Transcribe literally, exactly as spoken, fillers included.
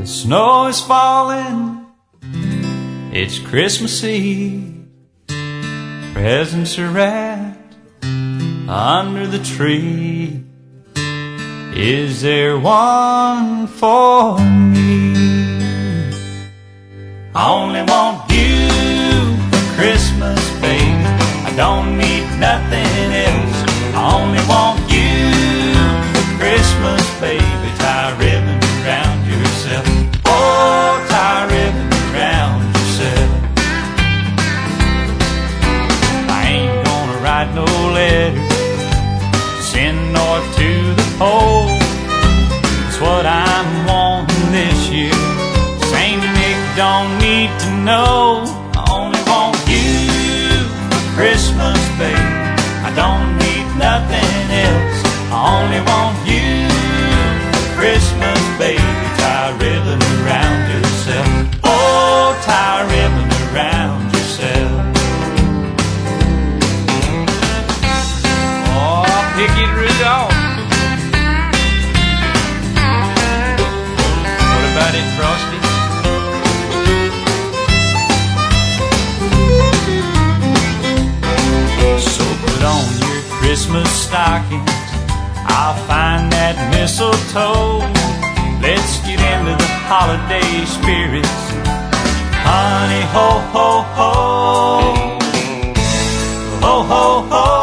Snow is falling, it's Christmas Eve. Presents are wrapped under the tree. Is there one for me? I only want you for Christmas, baby. I don't need nothing else. I only want you for Christmas, baby. Tie a ribbon around yourself. Oh, tie a ribbon around yourself. I ain't gonna write no letter, send north to the pole. It's what I'm wanting this year. Saint Nick don't need to know. I only want you for Christmas, baby. I don't need nothing else. I only want you for Christmas, baby. Tie a ribbon around yourself. Oh, tie a ribbon around yourself. Oh, pick it, Rudolph. What about it, Frosty? So put on your Christmas stockings, I'll find that mistletoe. Let's get into the holiday spirits. Honey, ho, ho, ho. Ho, ho, ho.